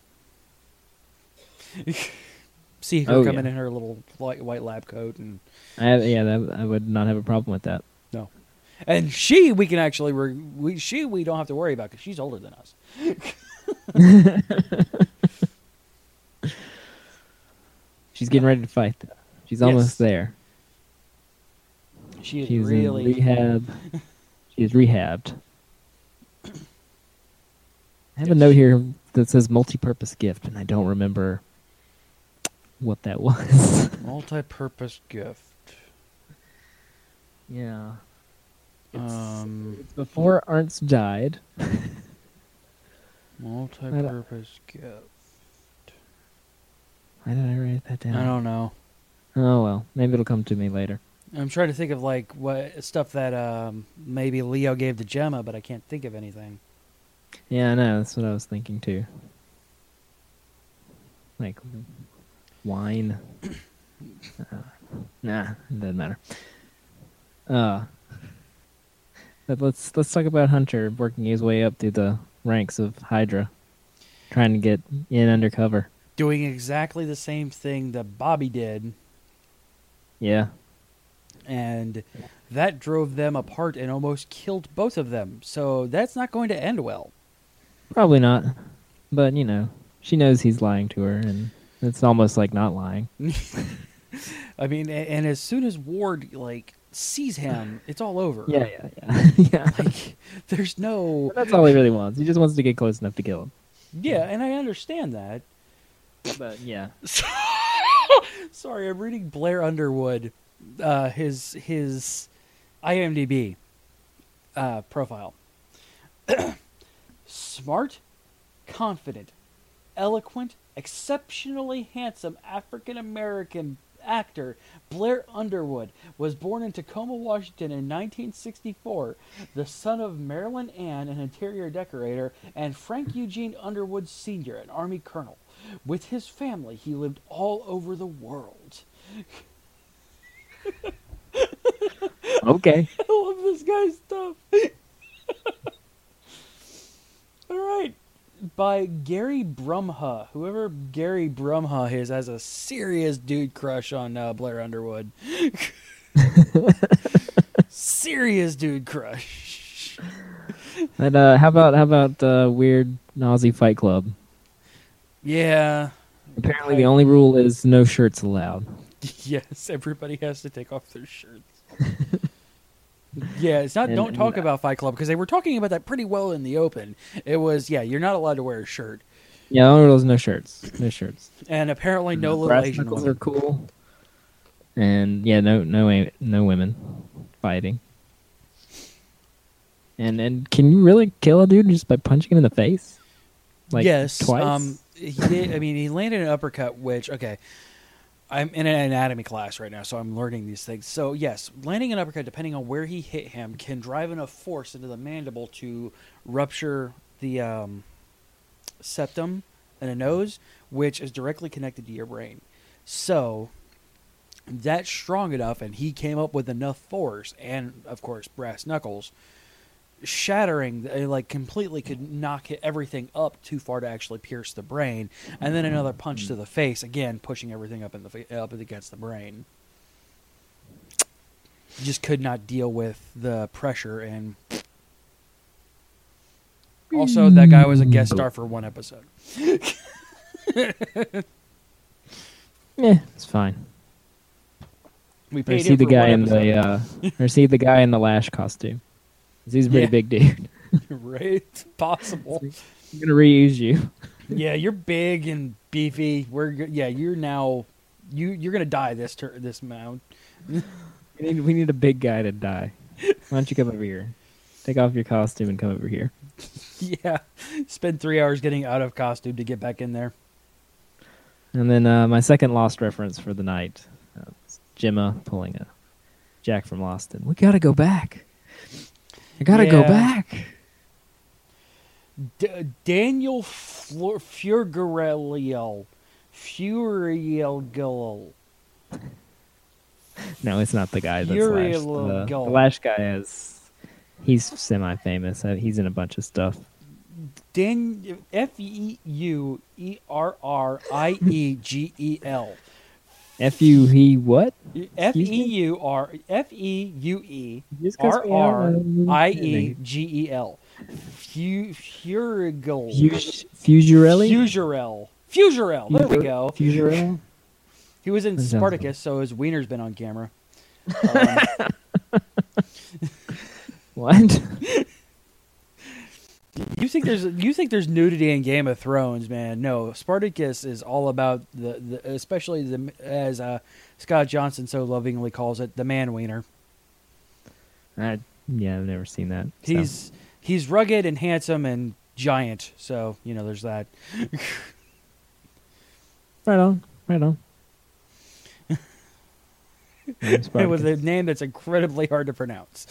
See her Oh, coming yeah. in her little white lab coat, and I would not have a problem with that. we can actually we don't have to worry about because she's older than us. She's getting ready to fight. Though. She's almost there. She is She's really in rehab. She is rehabbed. I have a note here that says multi-purpose gift, and I don't remember what that was. multi-purpose gift. Yeah. It's Um, before Arntz died. multi-purpose gift. Why did I write that down? I don't know. Oh well, maybe it'll come to me later. I'm trying to think of like what stuff that maybe Leo gave to Gemma, but I can't think of anything. Yeah, I know. That's what I was thinking too. Like wine. Nah, it doesn't matter. But let's talk about Hunter working his way up through the ranks of Hydra, trying to get in undercover. Doing exactly the same thing that Bobby did, Yeah. and that drove them apart and almost killed both of them. So that's not going to end well. Probably not. But, she knows he's lying to her, and it's almost like not lying. I mean, and as soon as Ward sees him, it's all over. Yeah. Yeah. Like, there's no. That's all he really wants. He just wants to get close enough to kill him. Yeah, and I understand that. But, yeah. Sorry, I'm reading Blair Underwood, his IMDb profile. Smart, confident, eloquent, exceptionally handsome African-American actor Blair Underwood was born in Tacoma, Washington in 1964, the son of Marilyn Ann, an interior decorator, and Frank Eugene Underwood Sr., an Army colonel. With his family, he lived all over the world. Okay. I love this guy's stuff. All right. By Gary Brumha. Whoever Gary Brumha is has a serious dude crush on Blair Underwood. Serious dude crush. And how about weird Nazi Fight Club? Yeah. Apparently, the only rule is no shirts allowed. Yes, everybody has to take off their shirts. Yeah, it's not And- don't talk about Fight Club because they were talking about that pretty well in the open. It was, you're not allowed to wear a shirt. Yeah, the only rule is no shirts. No shirts. And apparently no little Brass Asian knuckles woman. are cool. And yeah, no women fighting. And can you really kill a dude just by punching him in the face? Like yes. twice. He did. I mean, he landed an uppercut, which, okay, I'm in an anatomy class right now, so I'm learning these things. So, yes, landing an uppercut, depending on where he hit him, can drive enough force into the mandible to rupture the septum and the nose, which is directly connected to your brain. So, that's strong enough, and he came up with enough force, and, of course, brass knuckles, shattering, like completely could knock everything up too far to actually pierce the brain, and then another punch to the face, again pushing everything up up against the brain. Just could not deal with the pressure, and also that guy was a guest star for one episode. Yeah, it's fine. We Or paid see him the for guy one in episode. the or see the guy in the Lash costume. 'Cause he's a pretty Yeah. big dude. Right? It's possible. I'm gonna reuse you. Yeah, you're big and beefy. You're now you're gonna die this mount. We need a big guy to die. Why don't you come over here? Take off your costume and come over here. Yeah, spend 3 hours getting out of costume to get back in there. And then my second Lost reference for the night. It's Gemma pulling a Jack from Lost. And we gotta go back. I gotta go Yeah. back. Daniel Fugariel. No, it's not the guy that's Fury Lash. little The gull. Lash guy he's semi-famous. He's in a bunch of stuff. Feuerriegel. F-U-he what? Feuerriegel. Fugariel. Fusurelli? Fusurel. There we go. Fusurel? He was in That sounds Spartacus, so his wiener's been on camera. What? You think there's nudity in Game of Thrones, man? No, Spartacus is all about the especially as Scott Johnson so lovingly calls it, the man wiener. Yeah, I've never seen that. So. He's rugged and handsome and giant, so there's that. Right on. With a name that's incredibly hard to pronounce.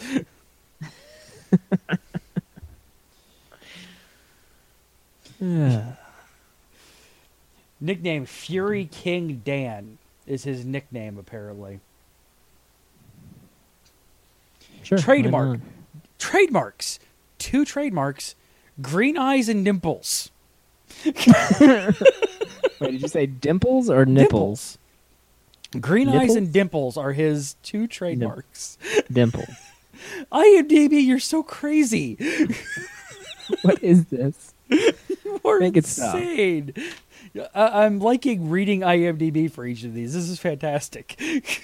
Nickname Fury King Dan is his nickname, apparently. Sure. Trademark. why not? Trademarks. 2 trademarks. Green eyes and dimples. Wait, did you say dimples or nipples? Green eyes Nipples? and dimples are his 2 trademarks. Dimples. IMDb, you're so crazy. What is this? You're Make it stop. insane. I'm liking reading IMDb for each of these. This is fantastic.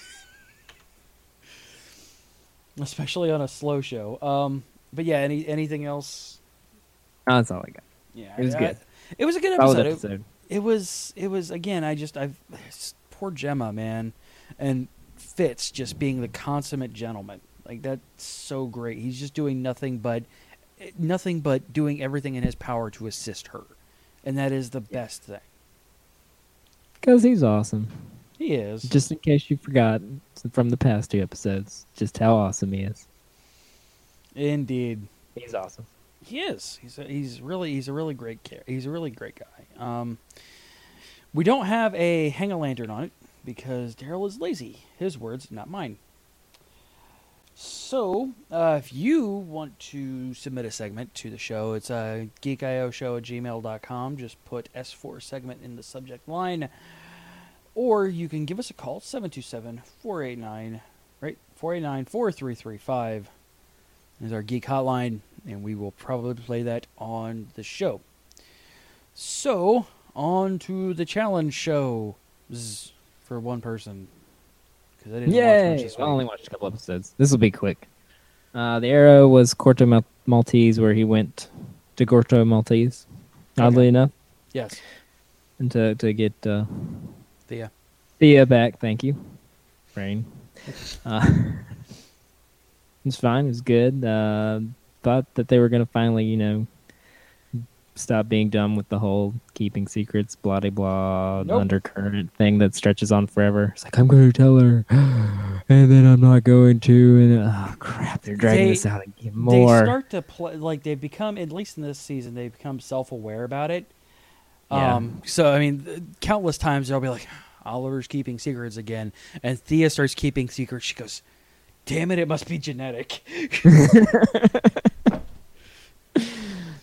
Especially on a slow show. But yeah, anything else? Oh, that's all I got. Yeah, It was good. It was a good Solid episode. episode. It was again. Poor Gemma, man, and Fitz just being the consummate gentleman. Like, that's so great. He's just doing nothing but doing everything in his power to assist her, and that is the best thing. Because he's awesome. He is. Just in case you forgot from the past 2 episodes, just how awesome he is. Indeed. He's awesome. He is. He's a really great He's a really great guy. We don't have a hang-a-lantern on it because Daryl is lazy. His words, not mine. So, if you want to submit a segment to the show, it's geekioshow@gmail.com. Just put S4 segment in the subject line. Or you can give us a call, 727-489-4335 is our geek hotline, and we will probably play that on the show. So, on to the challenge show for one person. Because I didn't watch much Yay! this I week. only watched a couple episodes. This will be quick. The arrow was Corto Maltese, where he went to Corto Maltese, oddly enough, Yes. and to get Thea. back. Thank you, Rain. It's fine. It was good. Thought that they were going to finally, stop being dumb with the whole keeping secrets, blah de blah, Nope. undercurrent thing that stretches on forever. It's like, I'm going to tell her, and then I'm not going to, and oh crap, they're dragging this out again more. They start to play, like, they've become, at least in this season, they've become self-aware about it. Yeah. So, I mean, countless times they'll be like, Oliver's keeping secrets again, and Thea starts keeping secrets. She goes, damn it must be genetic.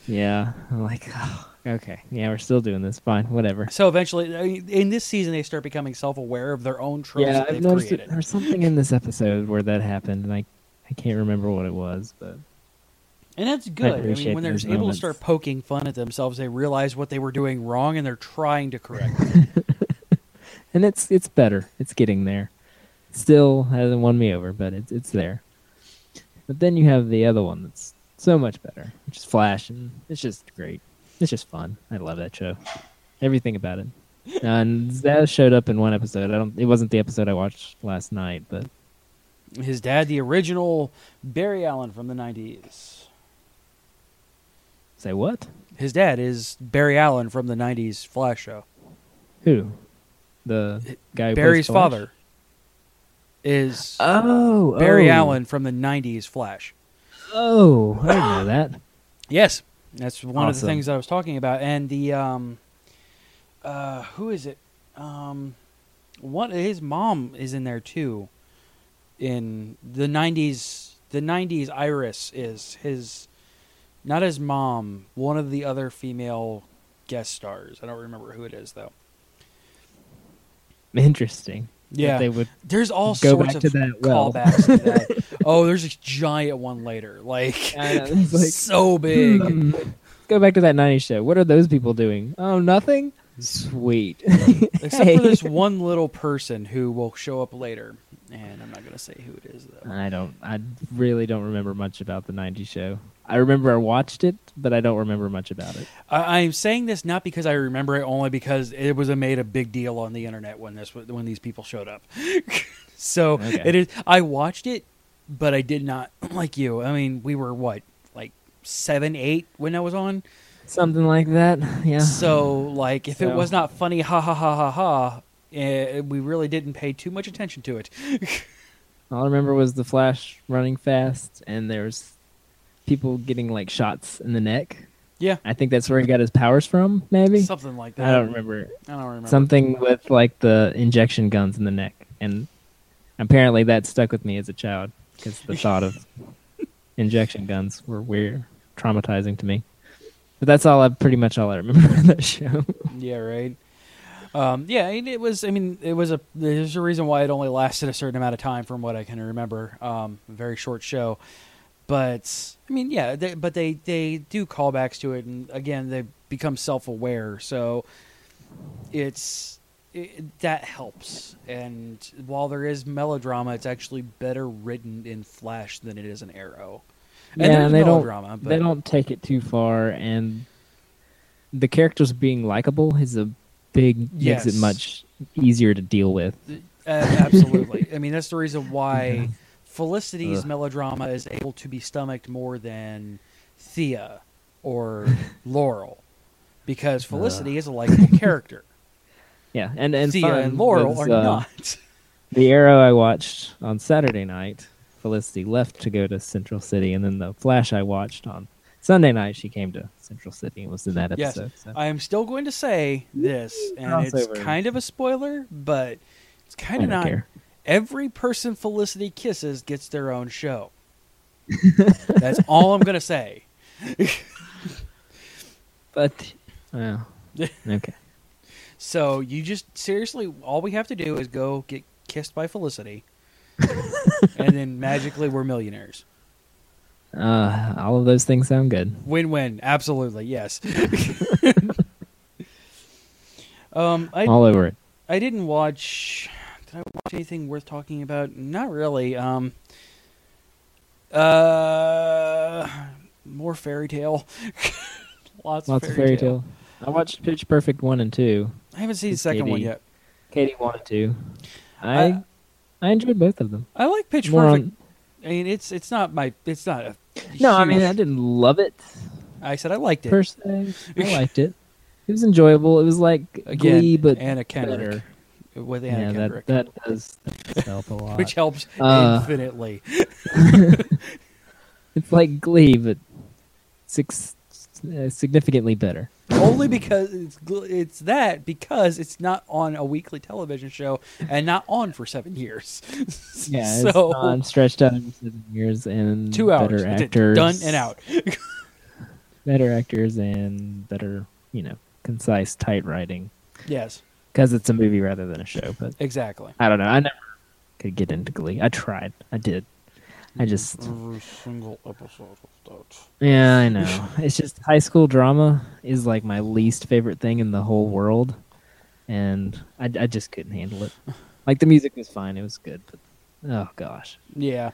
Yeah, I'm like, oh, okay, yeah, we're still doing this. Fine, whatever. So eventually, I mean, in this season, they start becoming self-aware of their own tropes Yeah, that I've they've noticed created. there was something in this episode where that happened, and I can't remember what it was, but And that's good. I appreciate mean, when they're those able moments. to start poking fun at themselves, they realize what they were doing wrong, and they're trying to correct it. and it's better. It's getting there. Still hasn't won me over, but it's there. But then you have the other one that's so much better, which is Flash, and it's just great. It's just fun. I love that show. Everything about it. And Zaz showed up in one episode. It wasn't the episode I watched last night, but His dad, the original Barry Allen from the 90s. say what? His dad is Barry Allen from the 90s Flash show. Who? The guy who Barry's plays Flash? father is Oh, Barry oh. Allen from the 90s Flash. Oh, I didn't know that. Yes, that's one of the Awesome. things I was talking about. And the who is it? His mom is in there too. In the 90s, Iris is his, not his mom. One of the other female guest stars. I don't remember who it is though. Interesting. Yeah, That they would there's all go sorts back of to that well. callbacks to that. Oh, there's a giant one later, like, I know, it's like, so big. Go back to that 90s show. What are those people doing? Oh, nothing? Sweet. Except Hey. for this one little person who will show up later, and I'm not going to say who it is though. I really don't remember much about the 90s show. I remember I watched it, but I don't remember much about it. I'm saying this not because I remember it, only because it was made a big deal on the internet when these people showed up. So Okay. it is. I watched it, but I did not like you. I mean, we were what, like 7, 8 when that was on. Something like that, yeah. So like, if it So- was not funny, ha ha ha ha ha, we really didn't pay too much attention to it. All I remember was the Flash running fast, and there's people getting like shots in the neck. Yeah, I think that's where he got his powers from, maybe? something like that. I don't remember. I don't remember. Something with like the injection guns in the neck, and apparently that stuck with me as a child because the thought of injection guns were weird, traumatizing to me. But that's pretty much all I remember of that show. Yeah, right. Yeah, and it was. I mean, there's a reason why it only lasted a certain amount of time, from what I can remember. Very short show, but I mean, yeah. They do callbacks to it, and again, they become self-aware. So that helps. And while there is melodrama, it's actually better written in Flash than it is in Arrow. And Yeah, there's and they melodrama, they don't take it too far, and the characters being likable is a big Yes. makes it much easier to deal with. Absolutely. I mean, that's the reason why Felicity's Ugh. melodrama is able to be stomached more than Thea or Laurel, because Felicity is a likable character. Yeah, and Thea fun and Laurel was, are not. The Arrow I watched on Saturday night, Felicity left to go to Central City, and then the Flash I watched on Sunday night, she came to Central City and was in that Yes, episode. So. I am still going to say this, and it's Crossover. kind of a spoiler, but it's kind I of don't not. care. Every person Felicity kisses gets their own show. That's all I'm going to say. But, well, okay. So you just seriously, all we have to do is go get kissed by Felicity, and then magically we're millionaires. All of those things sound good. Win-win, absolutely, yes. All over it. I didn't watch. Did I watch anything worth talking about? Not really. More Fairy Tale. Lots Lots of fairy tale. I watched Pitch Perfect 1 and 2. I haven't seen the With second one Katie. yet. Katie 1 and 2. I enjoyed both of them. I like Pitch More Perfect. on- I mean, it's not a. No, I mean, huge- I didn't love it I said I liked it. per se. I liked it. It was enjoyable. It was like Again, Glee, but Anna Kendrick. better. With Anna Yeah, Kendrick. that does help a lot. Which helps infinitely. It's like Glee, but significantly better. Only because it's because it's not on a weekly television show and not on for 7 years. Yeah, so it's not stretched out over 7 years and 2 hours. better That's it. actors. Done and out. better actors and better, concise, tight writing. Yes, Because it's a movie rather than a show. But exactly. I don't know. I never could get into Glee. I tried. I did. I just... Every single episode of that. Yeah, I know. It's just high school drama is like my least favorite thing in the whole world. And I just couldn't handle it. Like, the music was fine. It was good. But, oh, gosh. Yeah.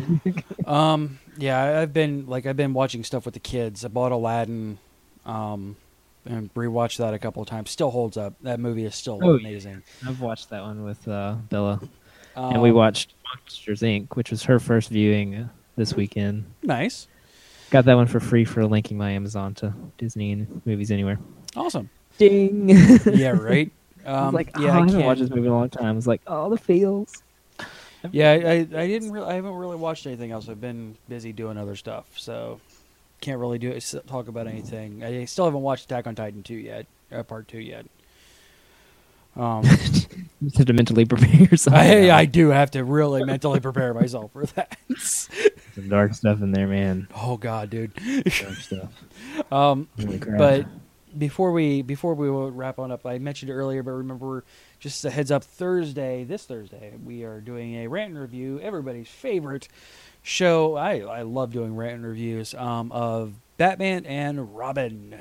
Yeah, I've been watching stuff with the kids. I bought Aladdin, and rewatched that a couple of times. Still holds up. That movie is still amazing. I've watched that one with Bella. And we watched Monsters, Inc., which was her first viewing this weekend. Nice. Got that one for free for linking my Amazon to Disney and Movies Anywhere. Awesome. Ding! Yeah, right? I was like, yeah, I I haven't can't. watched this movie in a long time. I was like, oh, the feels. Yeah, I haven't really watched anything else. I've been busy doing other stuff, so can't really talk about anything. I still haven't watched Attack on Titan 2 yet, Part 2 yet. You have to mentally prepare yourself. I do have to really mentally prepare myself for that. Some dark stuff in there, man. Oh God, dude. Dark stuff. Holy crap. But before we wrap on up, I mentioned it earlier, but remember, just a heads up, this Thursday, we are doing a rant and review, everybody's favorite show. I love doing rant and reviews of Batman and Robin.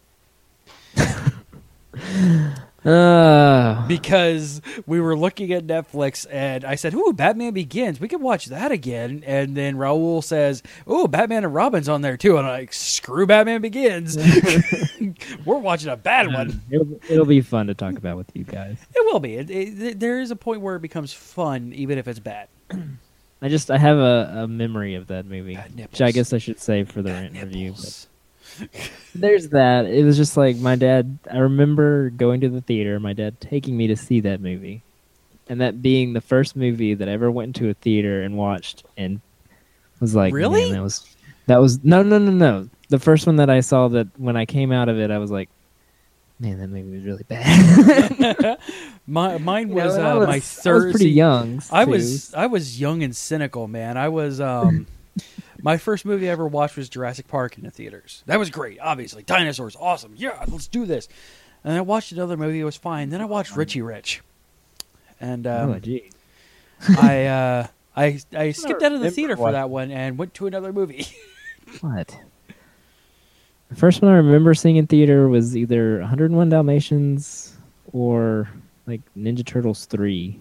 Because we were looking at Netflix and I said, ooh, Batman Begins. We could watch that again. And then Raul says, ooh, Batman and Robin's on there too. And I'm like, screw Batman Begins. We're watching a bad one. It'll be fun to talk about with you guys. It will be. There is a point where it becomes fun, even if it's bad. I have a memory of that movie, nipples. which I guess I should save for the rant review. Nipples. There's that. It was just like my dad. I remember going to the theater, my dad taking me to see that movie, and that being the first movie that I ever went into a theater and watched, and was like, really? Man, that was no. The first one that I saw, that when I came out of it, I was like, man, that movie was really bad. Mine was my third. I was pretty young. I was young and cynical, man. I was. My first movie I ever watched was Jurassic Park in the theaters. That was great, obviously. Dinosaurs, awesome. Yeah, let's do this. And I watched another movie, it was fine. Then I watched Richie Rich. And oh, gee. I skipped out of the theater for that one and went to another movie. What? The first one I remember seeing in theater was either 101 Dalmatians or like Ninja Turtles 3.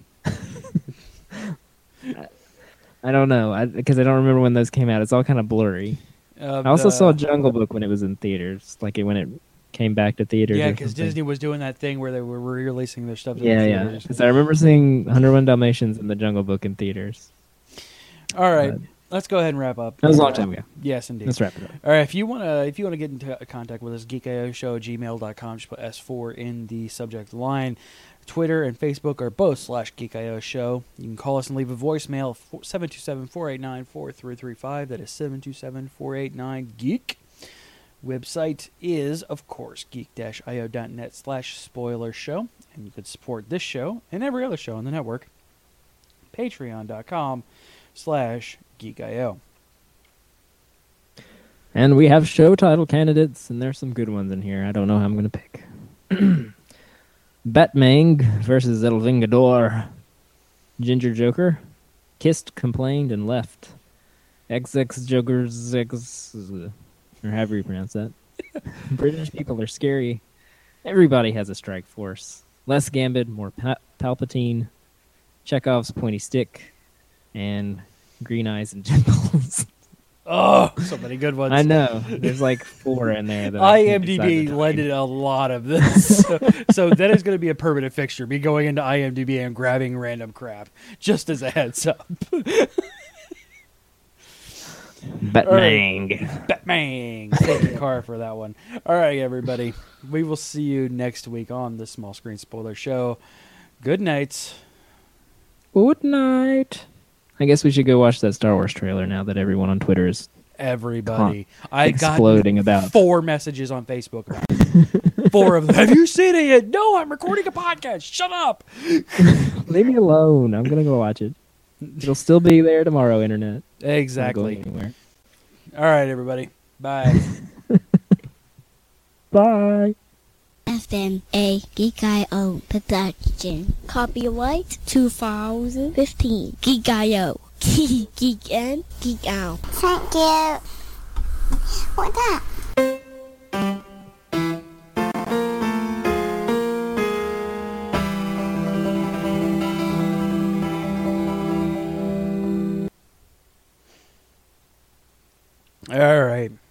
I don't know, because I don't remember when those came out. It's all kind of blurry. I also saw Jungle Book when it was in theaters, like when it came back to theaters. Yeah, because Disney was doing that thing where they were re-releasing their stuff. Yeah. Because I remember seeing 101 Dalmatians and the Jungle Book in theaters. All right, let's go ahead and wrap up. That was a long time ago. Yes, indeed. Let's wrap it up. All right, if you wanna get into contact with us, geekioshow@gmail.com. Just put S4 in the subject line. Twitter and Facebook are both /GeekIO Show. You can call us and leave a voicemail, 727-489-4335. That is 727-489-GEEK. Website is, of course, geek-io.net/spoiler show. And you could support this show and every other show on the network. Patreon.com/GeekIO. And we have show title candidates, and there's some good ones in here. I don't know how I'm going to pick. Batmang versus El Vengador. Ginger Joker. Kissed, complained, and left. XX Joker's X, or however you pronounce that. British people are scary. Everybody has a strike force. Less Gambit, more Palpatine. Chekhov's pointy stick. And green eyes and dimples. Oh, so many good ones. I know. There's like 4 in there. That IMDb lended a lot of this. So that is going to be a permanent fixture. Me going into IMDb and grabbing random crap. Just as a heads up. Batmang. Right. Batmang. Thank you, Car, for that one. All right, everybody. We will see you next week on the Small Screen Spoiler Show. Good night. Good night. I guess we should go watch that Star Wars trailer now that everyone on Twitter is everybody. I exploding got about 4 messages on Facebook about it. 4 of them. Have you seen it yet? No, I'm recording a podcast. Shut up. Leave me alone. I'm gonna go watch it. It'll still be there tomorrow, internet. Exactly. Not going anywhere. All right, everybody. Bye. Bye. FMA Geek.io production. Copyright 2015. Geek.io. Geek in, geek out. Thank you. What's that? All right.